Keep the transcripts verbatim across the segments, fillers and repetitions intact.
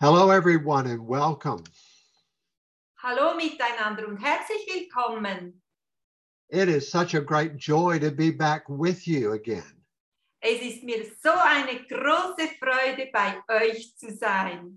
Hello, everyone, and welcome. Hallo miteinander und herzlich willkommen. It is such a great joy to be back with you again. Es ist mir so eine große Freude, bei euch zu sein.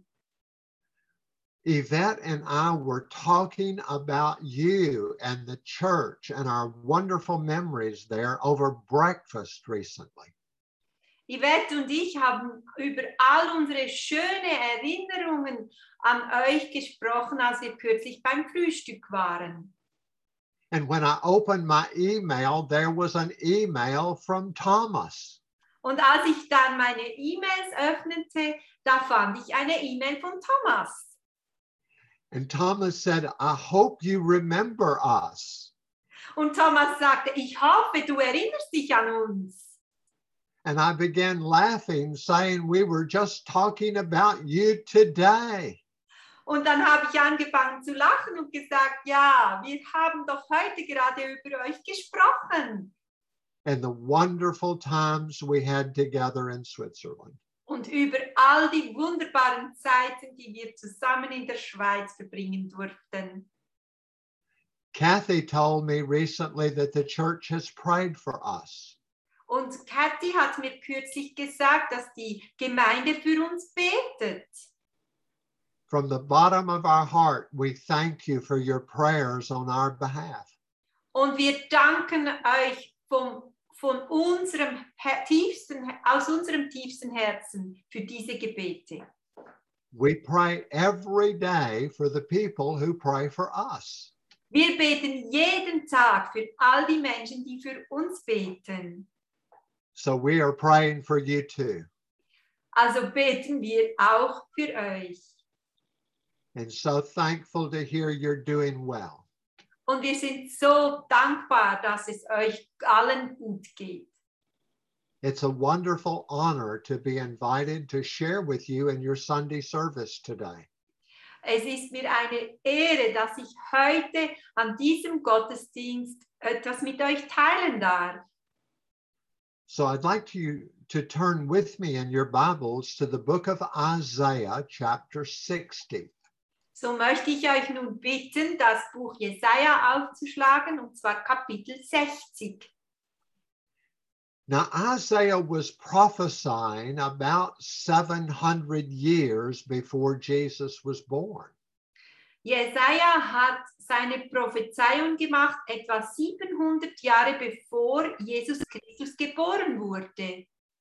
Yvette and I were talking about you and the church and our wonderful memories there over breakfast recently. Yvette und ich haben über all unsere schönen Erinnerungen an euch gesprochen, als wir kürzlich beim Frühstück waren. And when I opened my email, there was an email from Thomas. Und als ich dann meine E-Mails öffnete, da fand ich eine E-Mail von Thomas. And Thomas said, I hope you remember us. Und Thomas sagte, ich hoffe, du erinnerst dich an uns. And I began laughing, saying we were just talking about you today. Und dann habe ich angefangen zu lachen und gesagt, ja, wir haben doch heute gerade über euch gesprochen. And the wonderful times we had together in Switzerland. Und über all die wunderbaren Zeiten, die wir zusammen in der Schweiz verbringen durften. Kathy told me recently that the church has prayed for us. Und Kathy hat mir kürzlich gesagt, dass die Gemeinde für uns betet. From the bottom of our heart, we thank you for your prayers on our behalf. Und wir danken euch vom, von unserem tiefsten, aus unserem tiefsten Herzen für diese Gebete. We pray every day for the people who pray for us. Wir beten jeden Tag für all die Menschen, die für uns beten. So we are praying for you too. Also beten wir auch für euch. And so thankful to hear you're doing well. Und wir sind so dankbar, dass es euch allen gut geht. It's a wonderful honor to be invited to share with you in your Sunday service today. Es ist mir eine Ehre, dass ich heute an diesem Gottesdienst etwas mit euch teilen darf. So I'd like you to turn with me in your Bibles to the book of Isaiah, chapter sixty. So möchte ich euch nun bitten, das Buch Jesaja aufzuschlagen, und zwar Kapitel sechzig. Now, Isaiah was prophesying about seven hundred years before Jesus was born. Jesaja hat seine Prophezeiung gemacht, etwa siebenhundert Jahre bevor Jesus Christus geboren wurde.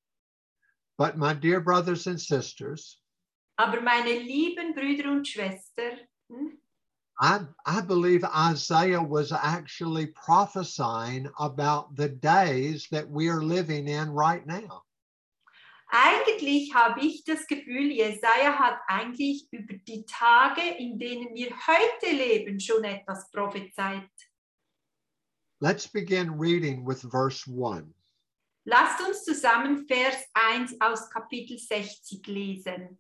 But my dear brothers and sisters, Aber meine lieben Brüder und Schwestern, hm, I, I believe Isaiah was actually prophesying about the days that we are living in right now. eigentlich habe ich das Gefühl, Jesaja hat eigentlich über die Tage, in denen wir heute leben, schon etwas prophezeit. Let's begin reading with verse one. Lasst uns zusammen Vers eins aus Kapitel sechzig lesen.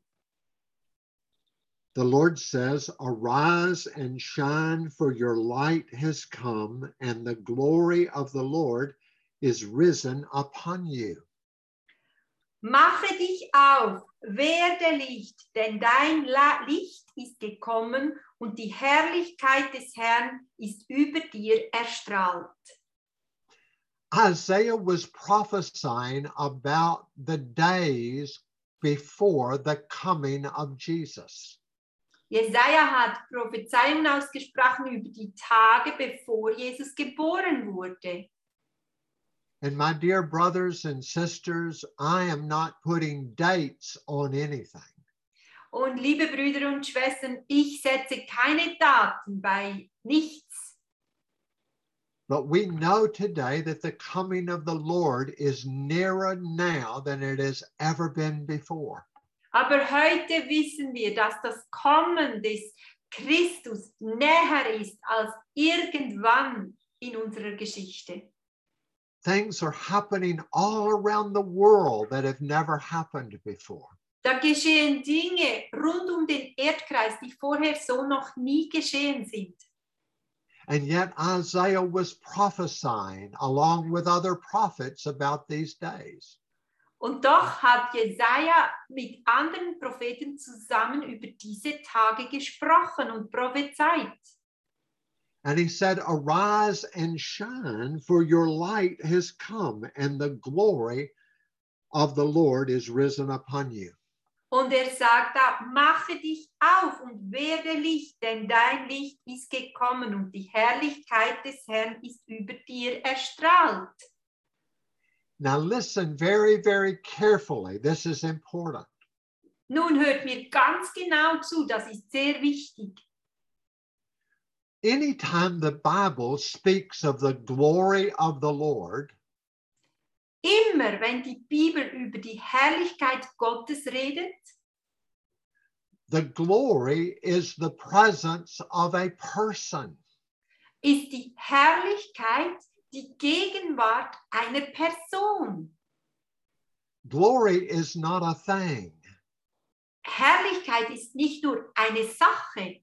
The Lord says, arise and shine, for your light has come, and the glory of the Lord is risen upon you. Mache dich auf, werde Licht, denn dein Licht ist gekommen und die Herrlichkeit des Herrn ist über dir erstrahlt. Isaiah was prophesying about the days before the coming of Jesus. Jesaja hat Prophezeiungen ausgesprochen über die Tage, bevor Jesus geboren wurde. And my dear brothers and sisters, I am not putting dates on anything. Und liebe Brüder und Schwestern, ich setze keine Daten bei nichts. But we know today that the coming of the Lord is nearer now than it has ever been before. Aber heute wissen wir, dass das Kommen des Christus näher ist als irgendwann in unserer Geschichte. Things are happening all around the world that have never happened before. Da geschehen Dinge rund um den Erdkreis, die vorher so noch nie geschehen sind. And yet Isaiah was prophesying along with other prophets about these days. Und doch hat Jesaja mit anderen Propheten zusammen über diese Tage gesprochen und prophezeit. And he said, arise and shine, for your light has come, and the glory of the Lord is risen upon you. Und er sagt da, mache dich auf und werde Licht, denn dein Licht ist gekommen und die Herrlichkeit des Herrn ist über dir erstrahlt. Now listen very, very carefully. This is important. Nun hört mir ganz genau zu, das ist sehr wichtig. Anytime the Bible speaks of the glory of the Lord, Immer wenn die Bibel über die Herrlichkeit Gottes redet, the glory is the presence of a person. ist die Herrlichkeit die Gegenwart einer Person. Glory is not a thing. Herrlichkeit ist nicht nur eine Sache.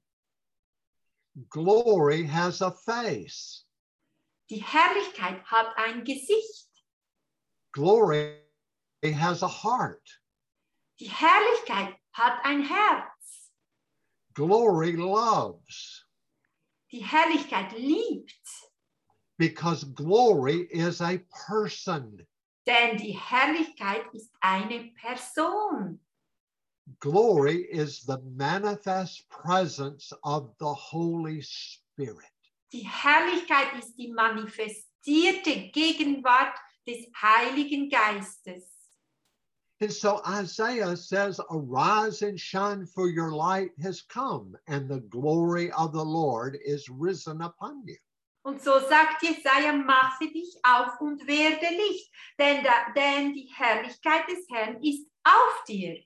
Glory has a face. Die Herrlichkeit hat ein Gesicht. Glory has a heart. Die Herrlichkeit hat ein Herz. Glory loves. Die Herrlichkeit liebt. Because glory is a person. Denn die Herrlichkeit ist eine Person. Glory is the manifest presence of the Holy Spirit. Die Herrlichkeit ist die manifestierte Gegenwart des Heiligen Geistes. And so Isaiah says, arise and shine, for your light has come, and the glory of the Lord is risen upon you. Und so sagt Jesaja, mache dich auf und werde Licht, denn, da, denn die Herrlichkeit des Herrn ist auf dir.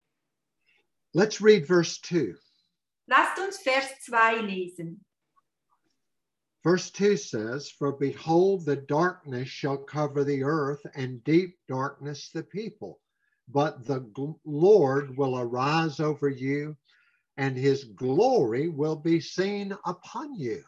Let's read verse two. Lasst uns Vers zwei lesen. Verse two says, for behold, the darkness shall cover the earth, and deep darkness the people. But the gl- Lord will arise over you, and his glory will be seen upon you.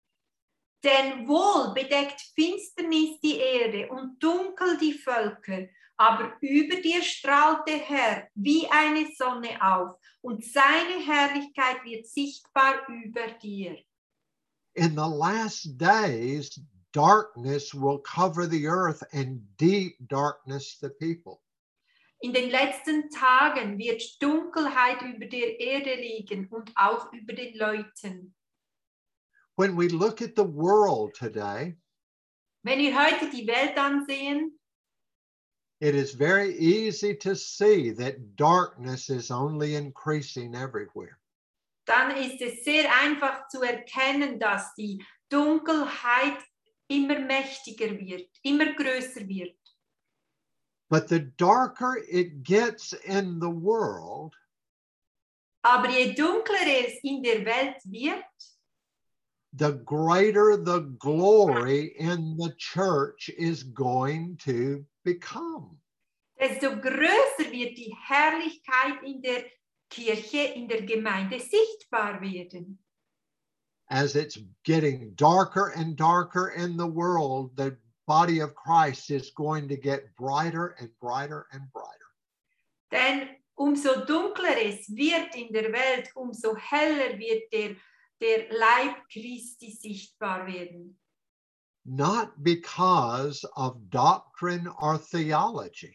Denn wohl bedeckt Finsternis die Erde und dunkel die Völker, aber über dir strahlt der Herr wie eine Sonne auf, und seine Herrlichkeit wird sichtbar über dir. In the last days, darkness will cover the earth, and deep darkness the people. In den letzten Tagen wird Dunkelheit über der Erde liegen und auch über den Leuten. When we look at the world today, Wenn wir heute die Welt ansehen, it is very easy to see that darkness is only increasing everywhere. dann ist es sehr einfach zu erkennen, dass die Dunkelheit immer mächtiger wird, immer größer wird. But the darker it gets in the world, Aber je dunkler es in der Welt wird, the greater the glory in the church is going to become. desto größer wird die Herrlichkeit in der Kirche, in der Gemeinde sichtbar werden. As it's getting darker and darker in the world, the body of Christ is going to get brighter and brighter and brighter. Denn umso dunkler es wird in der Welt, umso heller wird der, der Leib Christi sichtbar werden. Not because of doctrine or theology,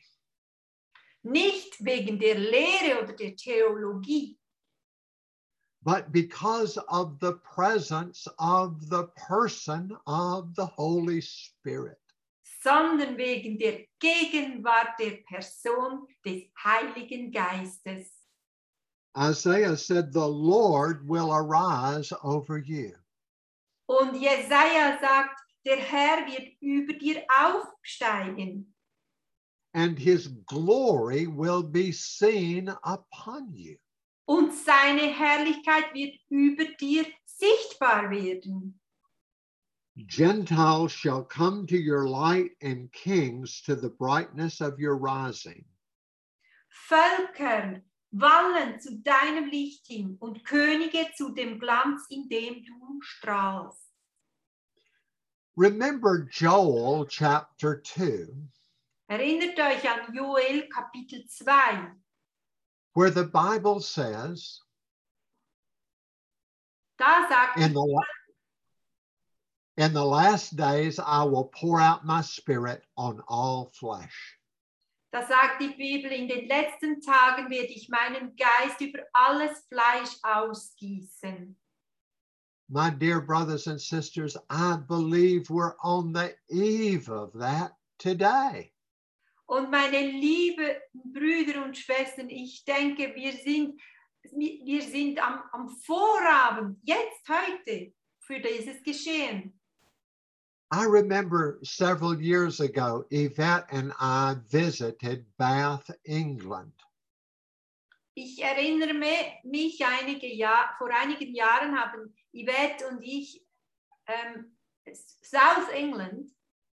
Nicht wegen der Lehre oder der Theologie, but because of the presence of the person of the Holy Spirit. sondern wegen der Gegenwart der Person des Heiligen Geistes. Isaiah said, the Lord will arise over you. Und Jesaja sagt, der Herr wird über dir aufsteigen And his glory will be seen upon you. und seine Herrlichkeit wird über dir sichtbar werden. Gentiles shall come to your light, and kings to the brightness of your rising. Völker wallen zu deinem Licht hin und Könige zu dem Glanz, in dem du strahlst. Remember Joel chapter two. Erinnert euch an Joel Kapitel zwei, where the Bible says, da sagt in the, la- in the last days I will pour out my spirit on all flesh. Da sagt die Bibel, in den letzten Tagen werde ich meinen Geist über alles Fleisch ausgießen. My dear brothers and sisters, I believe we're on the eve of that today. Und meine lieben Brüder und Schwestern, ich denke, wir sind, wir sind am, am Vorabend, jetzt, heute, für dieses Geschehen. I remember several years ago, Yvette and I visited Bath, England. Ich erinnere mich, einige Jahr, vor einigen Jahren haben Yvette und ich ähm, South England.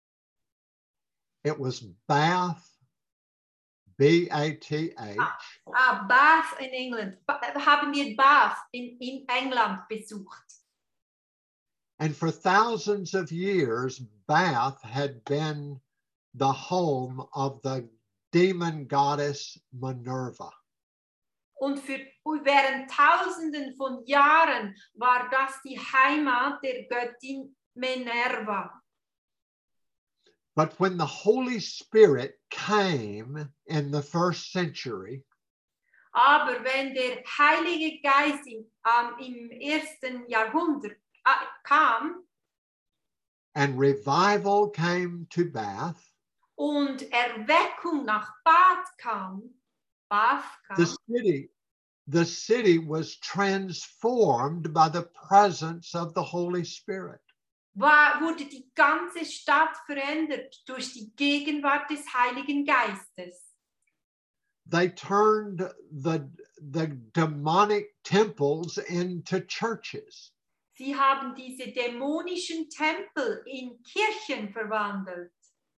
It was Bath, B A T H. Ah, ah, Bath in England. Ba haben wir Bath in, in England besucht. And for thousands of years, Bath had been the home of the demon goddess Minerva. Und für, während Tausenden von Jahren war das die Heimat der Göttin Minerva. But when the Holy Spirit came in the first century, aber wenn der Heilige Geist im, um, im ersten Jahrhundert uh, kam, and revival came to Bath, und Erweckung nach Bath kam, Bath kam, the city, the city was transformed by the presence of the Holy Spirit. war, wurde die ganze Stadt verändert durch die Gegenwart des Heiligen Geistes. They turned the, the demonic temples into churches. Sie haben diese dämonischen Tempel in Kirchen verwandelt.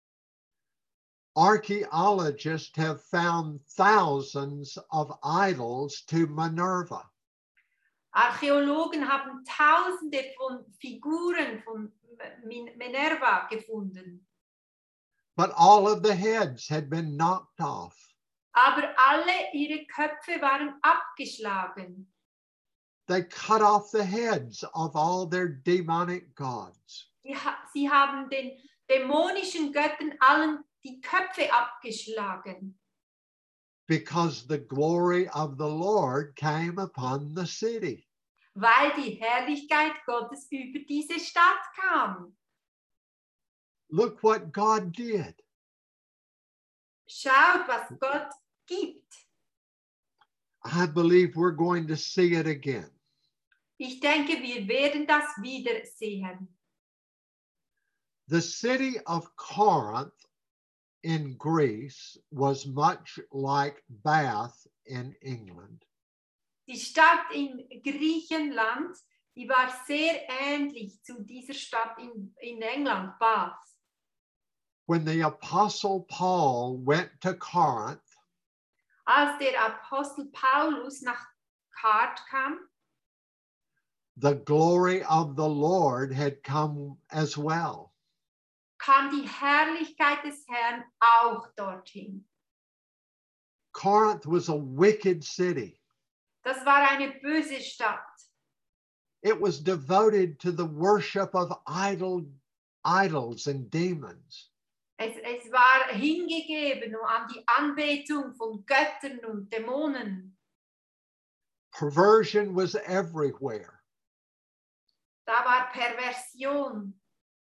Archaeologists have found thousands of idols to Minerva. Archäologen haben Tausende von Figuren von Minerva gefunden. But all of the heads had been knocked off. Aber alle ihre Köpfe waren abgeschlagen. They cut off the heads of all their demonic gods. Sie, sie haben den dämonischen Göttern allen die Köpfe abgeschlagen. Because the glory of the Lord came upon the city. Weil die Herrlichkeit Gottes über diese Stadt kam. Look what God did. Schaut, was Gott gibt. I believe we're going to see it again. Ich denke, wir werden das wieder sehen. The city of Corinth in Greece was much like Bath in England. Die Stadt in Griechenland, die war sehr ähnlich zu dieser Stadt in, in England, Bath. When the Apostle Paul went to Corinth, als der Apostel Paulus nach Kart kam, the glory of the Lord had come as well. kam die Herrlichkeit des Herrn auch dorthin. Corinth was a wicked city. Das war eine böse Stadt. It was devoted to the worship of idol, idols and demons. Es, es war hingegeben an die Anbetung von Göttern und Dämonen. Perversion was everywhere. Da war Perversion.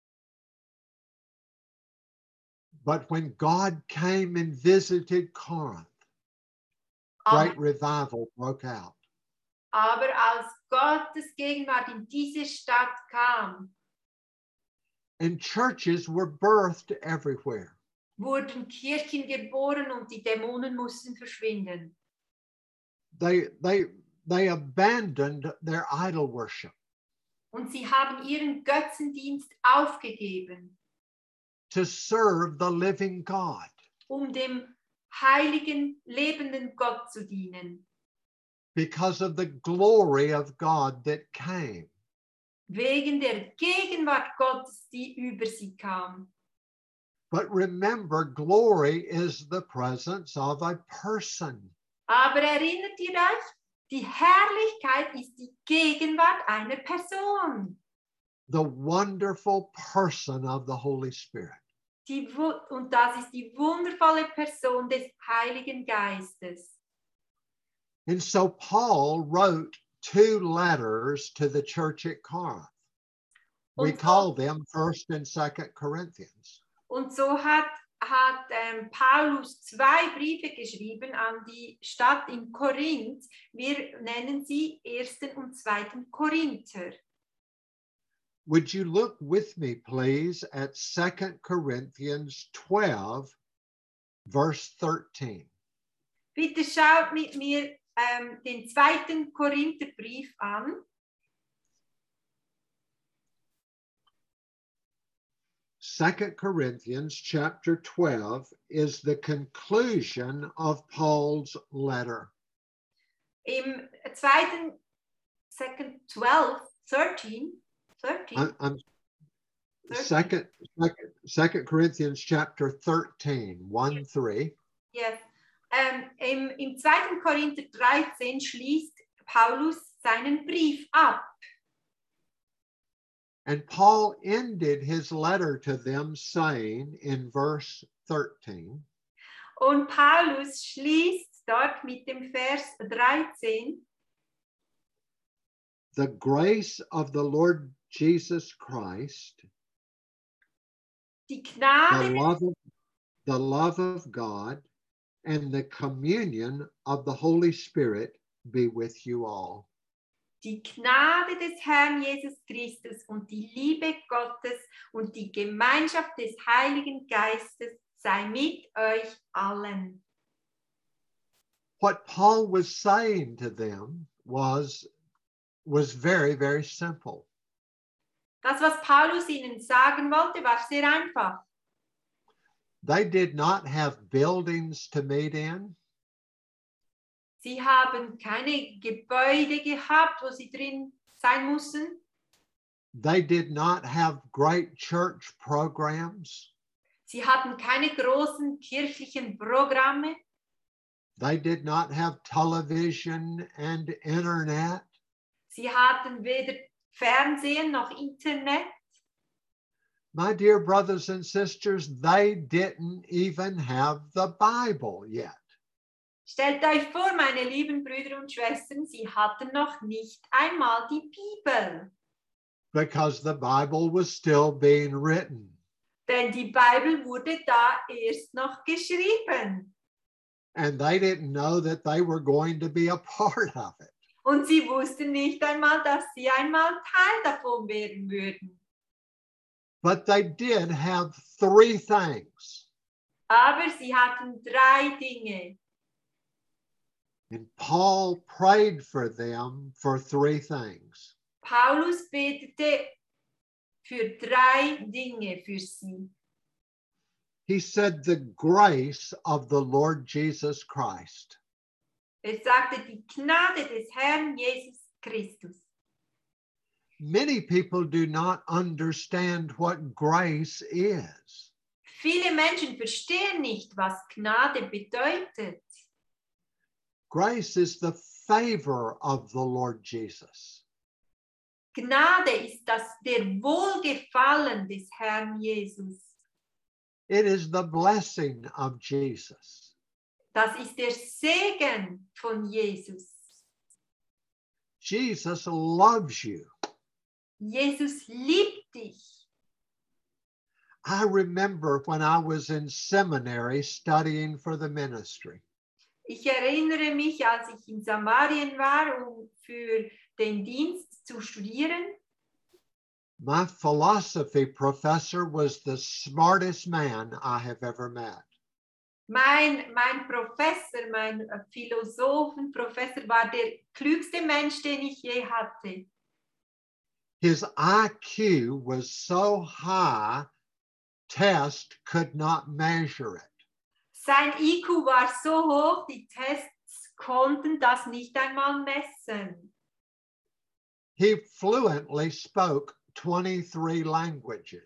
But when God came and visited Corinth, great Aber, revival broke out. aber als Gottes Gegenwart in diese Stadt kam, And churches were birthed everywhere. wurden Kirchen geboren und die Dämonen mussten verschwinden. They, they, they abandoned their idol worship Und sie haben ihren Götzendienst aufgegeben, to serve the living God. um dem heiligen, lebenden Gott zu dienen. Because of the glory of God that came. Wegen der Gegenwart Gottes, die über sie kam. But remember, glory is the presence of a person. Aber erinnert ihr euch, die Herrlichkeit ist die Gegenwart einer Person. The wonderful person of the Holy Spirit. Die, und das ist die wundervolle Person des Heiligen Geistes. And so Paul wrote two letters to the church at Corinth. We Und so- call them First and Second Corinthians. Und so hat, hat ähm, Paulus zwei Briefe geschrieben an die Stadt in Korinth. Wir nennen sie ersten und zweiten Korinther. Would you look with me, please, at Second Corinthians twelve, verse thirteen? Bitte schaut mit mir ähm, den zweiten Korintherbrief an. Second Corinthians chapter twelve is the conclusion of Paul's letter. Im zweiten, second, twelve, thirteen, thirteen, I- I'm thirteen. second, second, Second Corinthians chapter thirteen, one, three. Yes. Ähm, im, Im zweiten Korinther dreizehn schließt Paulus seinen Brief ab. And Paul ended his letter to them saying in verse thirteen, Und Paulus schließt dort mit dem Vers dreizehn, the grace of the Lord Jesus Christ, die the Gnade, love of, the love of God, and the communion of the Holy Spirit be with you all. die Gnade des Herrn Jesus Christus und die Liebe Gottes und die Gemeinschaft des Heiligen Geistes sei mit euch allen. What Paul was saying to them was, was very, very simple. Das, was Paulus ihnen sagen wollte, war sehr einfach. They did not have buildings to meet in. Sie haben keine Gebäude gehabt, wo sie drin sein mussten. They did not have great church programs. Sie hatten keine großen kirchlichen Programme. They did not have television and internet. Sie hatten weder Fernsehen noch Internet. My dear brothers and sisters, they didn't even have the Bible yet. Stellt euch vor, meine lieben Brüder und Schwestern, sie hatten noch nicht einmal die Bibel. Because the Bible was still being written. Denn die Bibel wurde da erst noch geschrieben. And they didn't know that they were going to be a part of it. Und sie wussten nicht einmal, dass sie einmal Teil davon werden würden. But they did have three things. Aber sie hatten drei Dinge. And Paul prayed for them for three things. Paulus betete für drei Dinge für sie. He said, the grace of the Lord Jesus Christ. Er sagte, die Gnade des Herrn Jesus Christus. Many people do not understand what grace is. Viele Menschen verstehen nicht, was Gnade bedeutet. Grace is the favor of the Lord Jesus. Gnade ist das der Wohlgefallen des Herrn Jesus. It is the blessing of Jesus. Das ist der Segen von Jesus. Jesus loves you. Jesus liebt dich. I remember when I was in seminary studying for the ministry. Ich erinnere mich, als ich in Samarien war, um für den Dienst zu studieren. My philosophy professor was the smartest man I have ever met. Mein, mein Professor, mein Philosophenprofessor war der klügste Mensch, den ich je hatte. His I Q was so high, test could not measure it. Sein I Q war so hoch, die Tests konnten das nicht einmal messen. He fluently spoke twenty-three languages.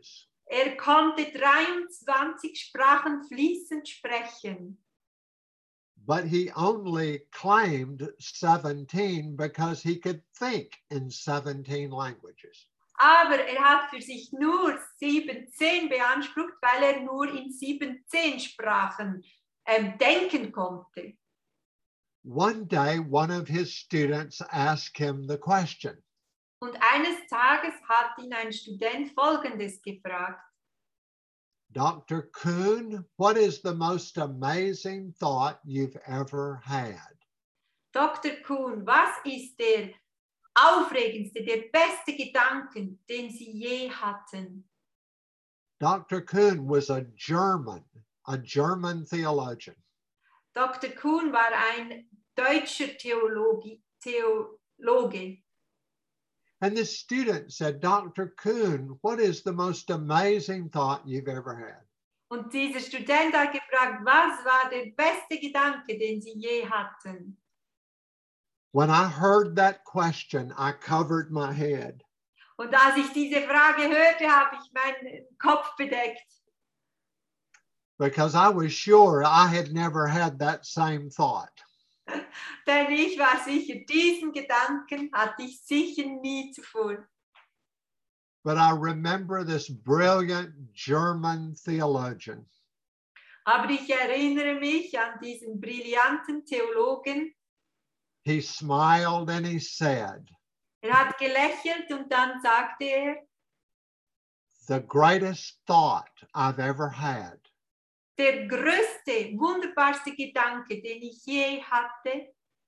Er konnte dreiundzwanzig Sprachen fließend sprechen. But he only claimed seventeen because he could think in seventeen languages. Aber er hat für sich nur siebzehn beansprucht, weil er nur in siebzehn Sprachen ähm, denken konnte. One day, one of his students asked him the question, Und eines Tages hat ihn ein Student Folgendes gefragt. Doctor Kuhn, what is the most amazing thought you've ever had? Doktor Kuhn, was ist der aufregendste, der beste Gedanken, den Sie je hatten? Doctor Kuhn was a German, a German theologian. Doktor Kuhn war ein deutscher Theologe, Theologe. And the student said, Doctor Kuhn, what is the most amazing thought you've ever had? Und dieser Student hat gefragt, was war der beste Gedanke, den Sie je hatten? When I heard that question, I covered my head. Und als ich diese Frage hörte, habe ich meinen Kopf bedeckt. Because I was sure I had never had that same thought. Denn ich war sicher, diesen Gedanken hatte ich sicher nie zuvor. But I remember this brilliant German theologian. Aber ich erinnere mich an diesen brillanten Theologen. He smiled and he said, Er hat gelächelt und dann sagte er, the greatest thought I've ever had der größte, wunderbarste Gedanke, den ich je hatte,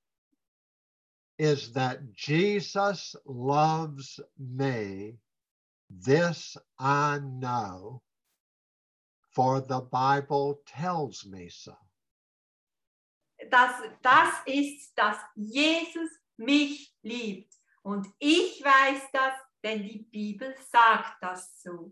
is that Jesus loves me. This I know, for the Bible tells me so. Das, das ist, dass Jesus mich liebt. Und ich weiß das, denn die Bibel sagt das so.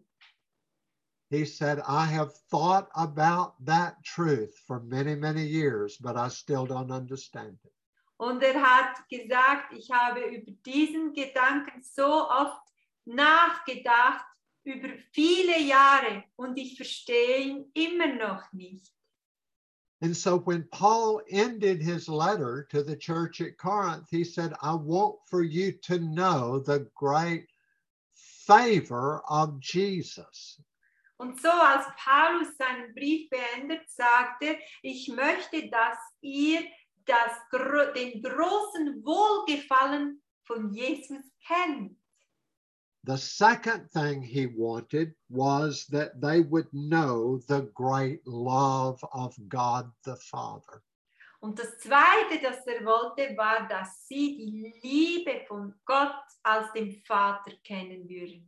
He said, I have thought about that truth for many, many years, but I still don't understand it. Und er hat gesagt, ich habe über diesen Gedanken so oft nachgedacht, über viele Jahre, und ich verstehe ihn immer noch nicht. And so when Paul ended his letter to the church at Corinth, he said, I want for you to know the great favor of Jesus. Und so als Paulus seinen Brief beendet, sagte, ich möchte, dass ihr das, den großen Wohlgefallen von Jesus kennt. The second thing he wanted was that they would know the great love of God the Father. Und das Zweite, das er wollte, war, dass sie die Liebe von Gott als dem Vater kennen würden.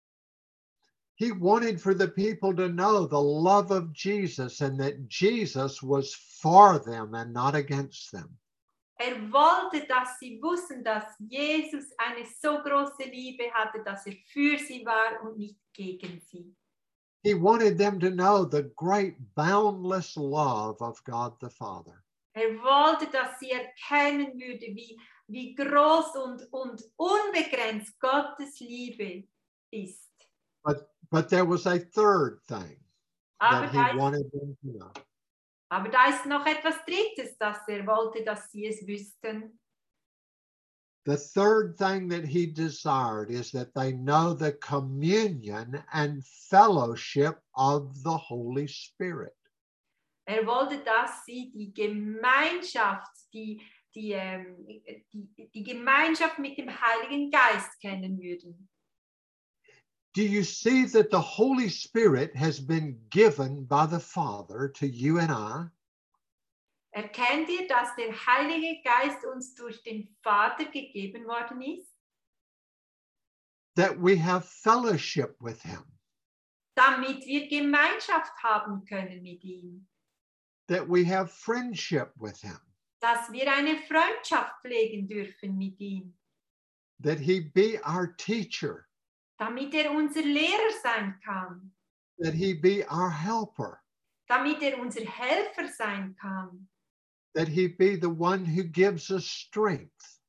He wanted for the people to know the love of Jesus and that Jesus was for them and not against them. Er wollte, dass sie wussten, dass Jesus eine so große Liebe hatte, dass er für sie war und nicht gegen sie. He wanted them to know the great boundless love of God the Father. Er wollte, dass sie erkennen würde, wie, wie groß und, und unbegrenzt Gottes Liebe ist. But, but there was a third thing Aber that da, he ist, wanted them to know. aber da ist noch etwas Drittes, das er wollte, dass sie es wüssten. The third thing that he desired is that they know the communion and fellowship of the Holy Spirit. Er wollte, dass sie die Gemeinschaft, die, die, ähm, die, die Gemeinschaft mit dem Heiligen Geist kennen würden. Do you see that the Holy Spirit has been given by the Father to you and I? Erkennt ihr, dass der Heilige Geist uns durch den Vater gegeben worden ist? That we have fellowship with him. Damit wir Gemeinschaft haben können mit ihm. That we have friendship with him. Dass wir eine Freundschaft pflegen dürfen mit ihm. That he be our teacher. Damit er unser Lehrer sein kann. That he be our helper. Damit er unser Helfer sein kann. That he be the one who gives us strength.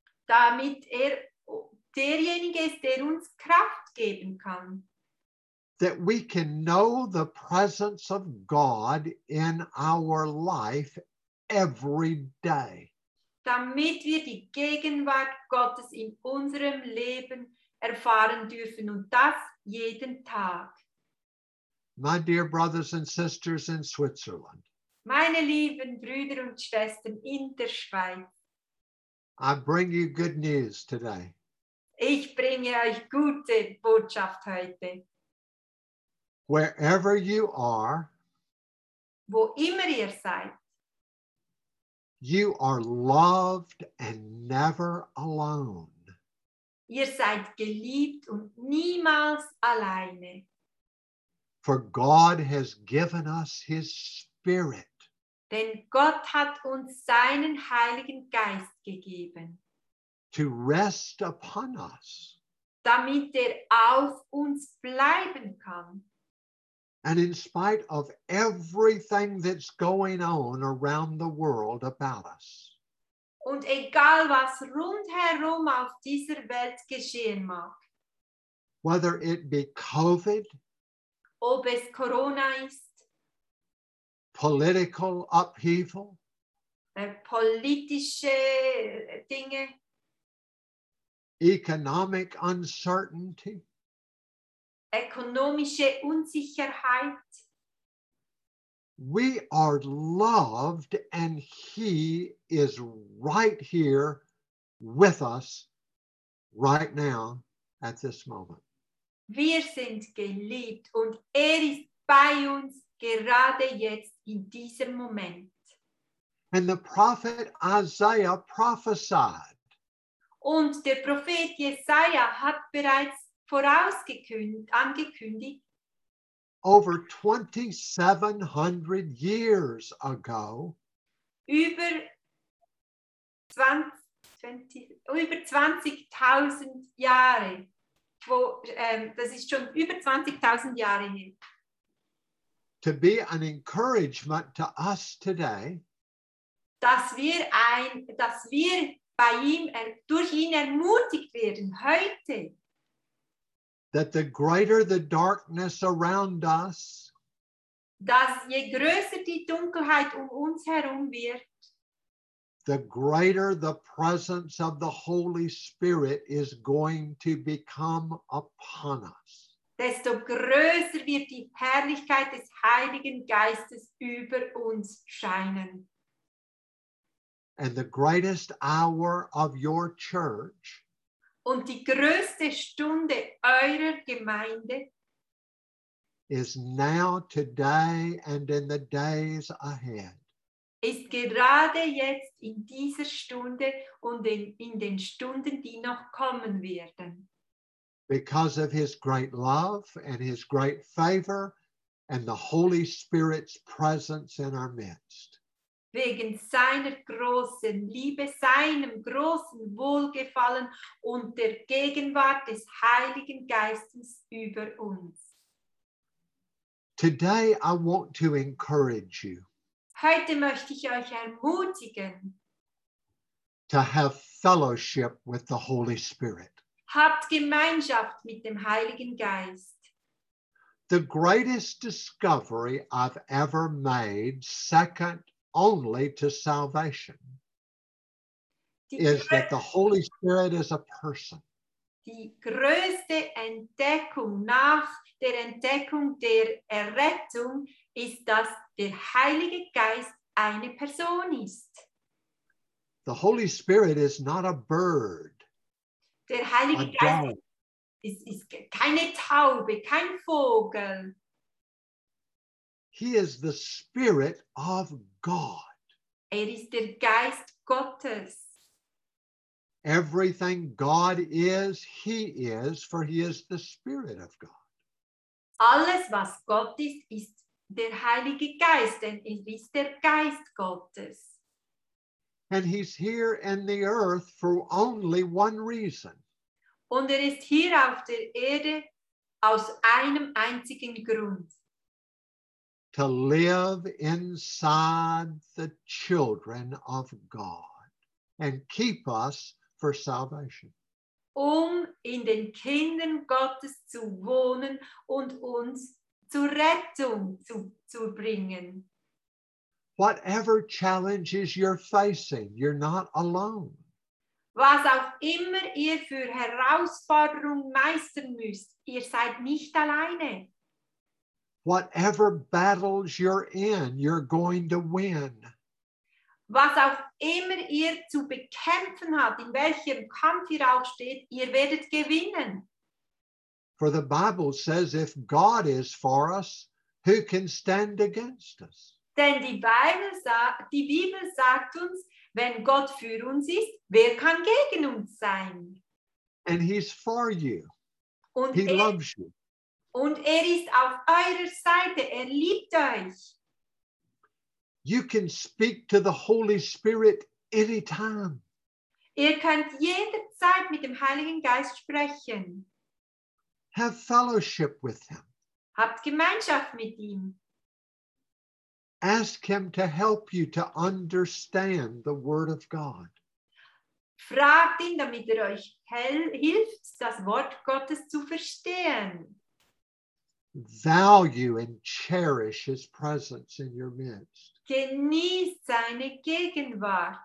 Damit er derjenige ist, der uns Kraft geben kann. that we can know the presence of God in our life every day. Damit wir die Gegenwart Gottes in unserem Leben erfahren dürfen und das jeden Tag. My dear brothers and sisters in Switzerland, Meine lieben Brüder und Schwestern in der Schweiz, I bring you good news today. ich bringe euch gute Botschaft heute. Wherever you are, Wo immer ihr seid, you are loved and never alone. ihr seid geliebt und niemals alleine. For God has given us his Spirit Denn Gott hat uns seinen Heiligen Geist gegeben, to rest upon us. damit er auf uns bleiben kann. And in spite of everything that's going on around the world about us, Und egal was rundherum auf dieser Welt geschehen mag, whether it be COVID, ob es Corona ist, political upheaval, äh, politische Dinge, economic uncertainty, ökonomische Unsicherheit, we are loved and he is right here with us right now at this moment. wir sind geliebt und er ist bei uns gerade jetzt in diesem Moment. And the prophet Isaiah prophesied Und der Prophet Jesaja hat bereits vorausgekündigt, angekündigt, over twenty-seven hundred years ago, über zwanzig, zwanzig, über zwanzigtausend Jahre, wo, ähm, das ist schon über zwanzigtausend Jahre her, to be an encouragement to us today, dass wir, ein, dass wir bei ihm, er, durch ihn ermutigt werden, heute, that the greater the darkness around us, dass je größer die Dunkelheit um uns herum wird, the greater the presence of the Holy Spirit is going to become upon us. desto größer wird die Herrlichkeit des Heiligen Geistes über uns scheinen. And the greatest hour of your church Und die größte Stunde eurer Gemeinde is now, today, and in the days ahead. ist gerade jetzt in dieser Stunde und in, in den Stunden, die noch kommen werden. Because of his great love and his great favor and the Holy Spirit's presence in our midst. Wegen seiner großen Liebe, seinem großen Wohlgefallen und der Gegenwart des Heiligen Geistes über uns. Today, I want to encourage you Heute möchte ich euch ermutigen, to have fellowship with the Holy Spirit. habt Gemeinschaft mit dem Heiligen Geist. The greatest discovery I've ever made, second only to salvation, Die, is that the Holy Spirit is a person. die größte Entdeckung nach der Entdeckung der Errettung ist, dass der Heilige Geist eine Person ist. The Holy Spirit is not a bird, Der a Heilige Geist dove. ist, ist keine Taube, kein Vogel. He is the Spirit of God. Er ist der Geist Gottes. Everything God is, he is, for he is the Spirit of God. Alles, was Gott ist, ist der Heilige Geist, denn er ist der Geist Gottes. And he's here in the earth for only one reason, Und er ist hier auf der Erde aus einem einzigen Grund. to live inside the children of God and keep us for salvation. um in den Kindern Gottes zu wohnen und uns zur Rettung zu, zu bringen. Whatever challenges you're facing, you're not alone. Was auch immer ihr für Herausforderungen meistern müsst, ihr seid nicht alleine. Whatever battles you're in, you're going to win. Was auch immer ihr zu bekämpfen habt, in welchem Kampf ihr auch steht, ihr werdet gewinnen. For the Bible says, if God is for us, who can stand against us? Denn die Bibel, sagt, die Bibel sagt uns, wenn Gott für uns ist, wer kann gegen uns sein? And he's for you. Und He er, loves you. und er ist auf eurer Seite, er liebt euch. You can speak to the Holy Spirit anytime. Ihr könnt jederzeit mit dem Heiligen Geist sprechen. Have fellowship with him. Habt Gemeinschaft mit ihm. Ask him to help you to understand the Word of God. Fragt ihn, damit er euch hel- hilft, das Wort Gottes zu verstehen. Value and cherish his presence in your midst. Genießt seine Gegenwart.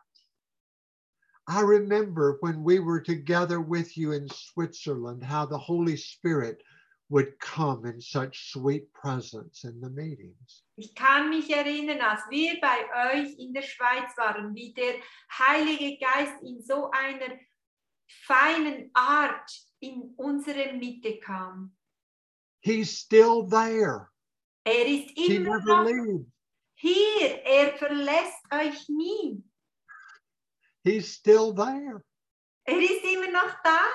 I remember when we were together with you in Switzerland, how the Holy Spirit would come in such sweet presence in the meetings. Ich kann mich erinnern, als wir bei euch in der Schweiz waren, wie der Heilige Geist in so einer feinen Art in unsere Mitte kam. He's still there. Er ist He immer never noch leaves. hier, er verlässt euch nie. He's still there Er ist immer noch da.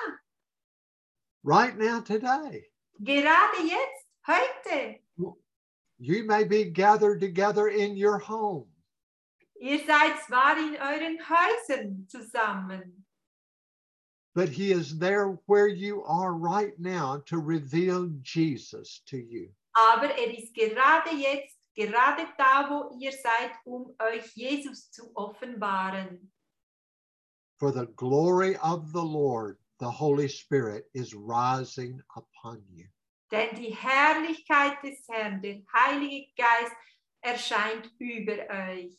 right now today. Gerade jetzt, heute. You may be gathered together in your home. Ihr seid zwar in euren Häusern zusammen, But he is there where you are right now to reveal Jesus to you. aber er ist gerade jetzt, gerade da, wo ihr seid, um euch Jesus zu offenbaren. For the glory of the Lord, the Holy Spirit is rising upon you. Denn die Herrlichkeit des Herrn, der Heilige Geist, erscheint über euch.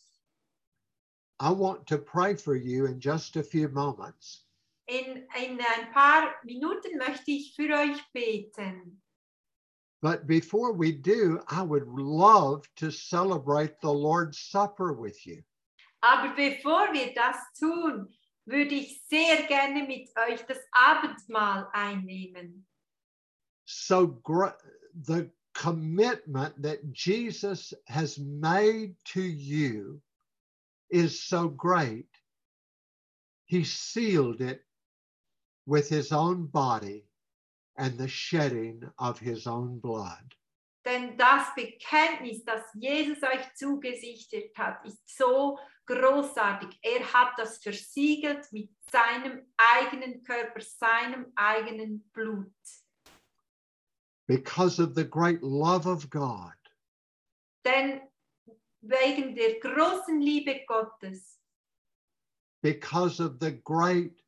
I want to pray for you in just a few moments. In, in ein paar Minuten möchte ich für euch beten. But before we do, I would love to celebrate the Lord's Supper with you. Aber bevor wir das tun, würde ich sehr gerne mit euch das Abendmahl einnehmen. So gr- the commitment that Jesus has made to you is so great. He sealed it with his own body and the shedding of his own blood. Denn das Bekenntnis, das Jesus euch zugesichert hat, ist so großartig. Er hat das versiegelt mit seinem eigenen Körper, seinem eigenen Blut. Because of the great love of God, Denn wegen der großen Liebe Gottes, because of the great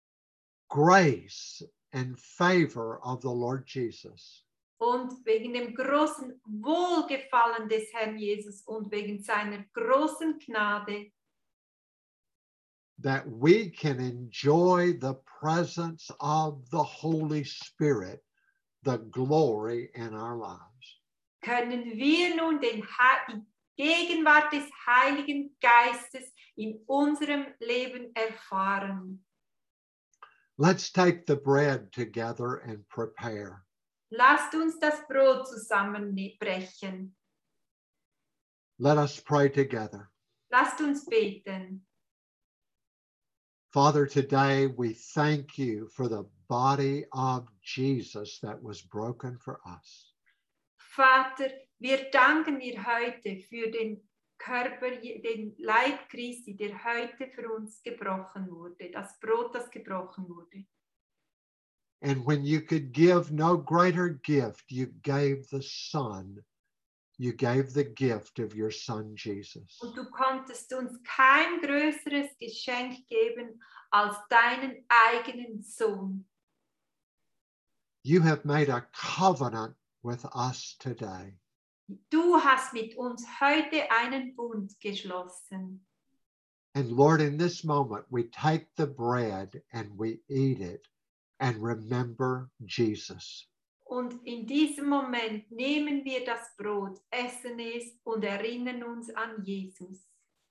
grace and favor of the Lord Jesus, und wegen dem großen Wohlgefallen des Herrn Jesus und wegen seiner großen Gnade, that we can enjoy the presence of the Holy Spirit, the glory in our lives. können wir nun den, die Gegenwart des Heiligen Geistes in unserem Leben erfahren. Let's take the bread together and prepare. Lasst uns das Brot zusammenbrechen. Let us pray together. Lasst uns beten. Father, today we thank you for the body of Jesus that was broken for us. Vater, wir danken dir heute für den Körper, den Leib Christi, der heute für uns gebrochen wurde, das Brot, das gebrochen wurde. And when you could give no greater gift, you gave the Son. You gave the gift of your Son, Jesus. Und du konntest uns kein größeres Geschenk geben als deinen eigenen Sohn. You have made a covenant with us today. Du hast mit uns heute einen Bund geschlossen. And Lord, in this moment, we take the bread and we eat it and remember Jesus. Und in diesem Moment nehmen wir das Brot, essen es und erinnern uns an Jesus.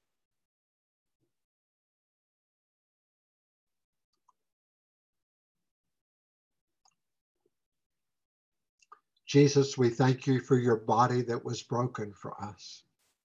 Jesus, we thank you for your body that was broken for us.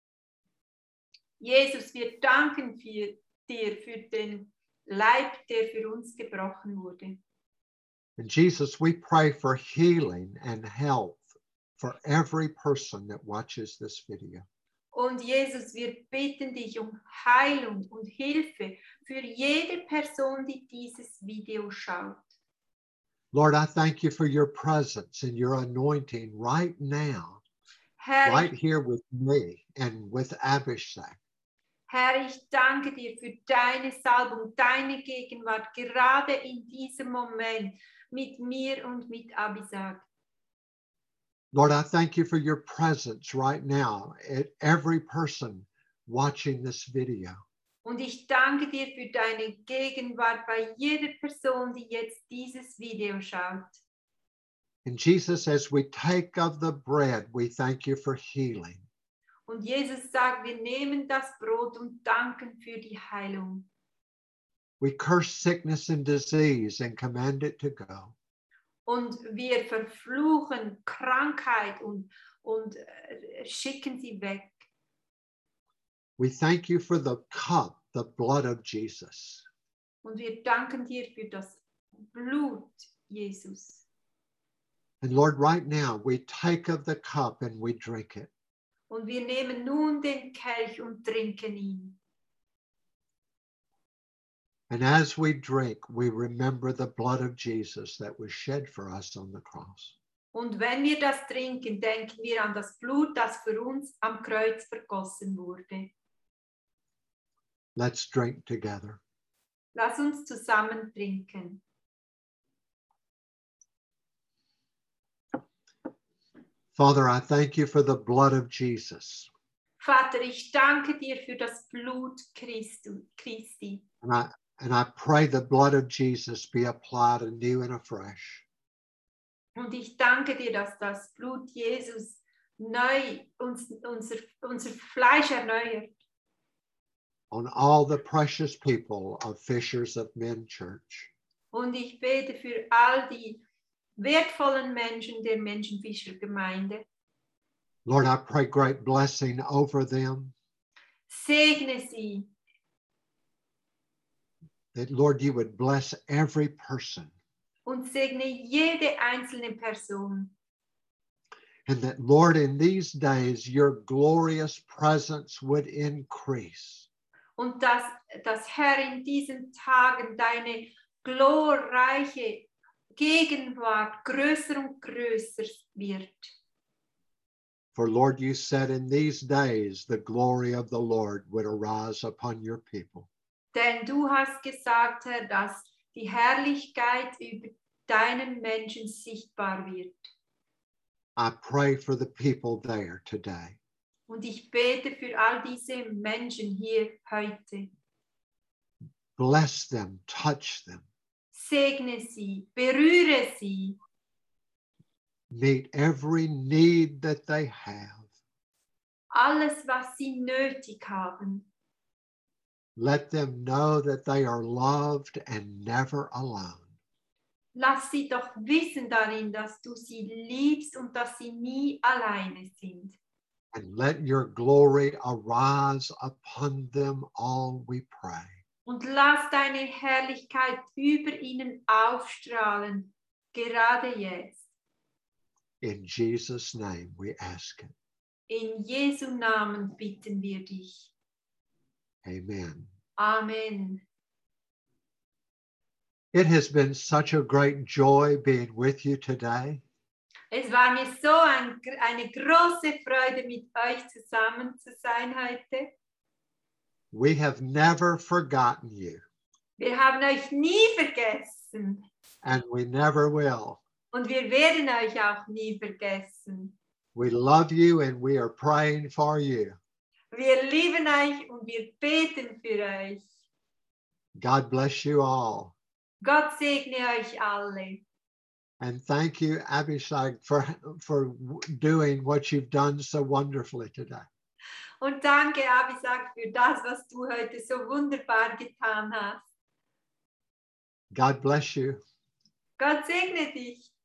Jesus, wir danken für, dir für den Leib, der für uns gebrochen wurde. And Jesus, we pray for healing and health for every person that watches this video. Und Jesus, wir bitten dich um Heilung und Hilfe für jede Person, die dieses Video schaut. Lord, I thank you for your presence and your anointing right now, Herr, right ich, here with me and with Abhishek. Herr, ich danke dir für deine Salbung, deine Gegenwart, gerade in diesem Moment mit mir und mit Abisag. Lord, I thank you for your presence right now at every person watching this video. Und ich danke dir für deine Gegenwart bei jeder Person, die jetzt dieses Video schaut. And Jesus, as we take of the bread, we thank you for healing. Und Jesus sagt, wir nehmen das Brot und danken für die Heilung. We curse sickness and disease and command it to go. Und wir verfluchen Krankheit und, und äh, schicken sie weg. We thank you for the cup, the blood of Jesus. Und wir danken dir für das Blut, Jesus. And Lord, right now we take of the cup and we drink it. Und wir nehmen nun den Kelch und trinken ihn. And as we drink, we remember the blood of Jesus that was shed for us on the cross. Und wenn wir das trinken, denken wir an das Blut, das für uns am Kreuz vergossen wurde. Let's drink together. Lass uns zusammen trinken. Father, I thank you for the blood of Jesus. Vater, ich danke dir für das Blut Christu, Christi. And I, and I pray the blood of Jesus be applied anew and afresh. Und ich danke dir, dass das Blut Jesus neu uns, unser, unser Fleisch erneuert. On all the precious people of Fishers of Men Church. Und ich bete für all die wertvollen Menschen der Menschenfischergemeinde. Lord, I pray great blessing over them. Segne sie. That, Lord, you would bless every person. Und segne jede einzelne Person. And that, Lord, in these days, your glorious presence would increase. Und dass, dass Herr, in diesen Tagen deine glorreiche Gegenwart größer und größer wird. For Lord, you said in these days the glory of the Lord would arise upon your people. Denn du hast gesagt, Herr, dass die Herrlichkeit über deinen Menschen sichtbar wird. I pray for the people there today. Und ich bete für all diese Menschen hier heute. Bless them, touch them. Segne sie, berühre sie. Meet every need that they have. Alles, was sie nötig haben. Let them know that they are loved and never alone. Lass sie doch wissen darin, dass du sie liebst und dass sie nie alleine sind. And let your glory arise upon them all, we pray. Und lass deine Herrlichkeit über ihnen aufstrahlen, gerade jetzt. In Jesus' name we ask it. In Jesu Namen bitten wir dich. Amen. Amen. It has been such a great joy being with you today. Es war mir so ein, eine große Freude, mit euch zusammen zu sein heute. We have never forgotten you, Wir haben euch nie vergessen and we never will. Und wir werden euch auch nie vergessen. We love you and we are praying for you. Wir lieben euch und wir beten für euch. God bless you all. Gott segne euch alle. And thank you, Abishag, for, for doing what you've done so wonderfully today. Und danke, Abisag, für das, was du heute so wunderbar getan hast. God bless you. Gott segne dich.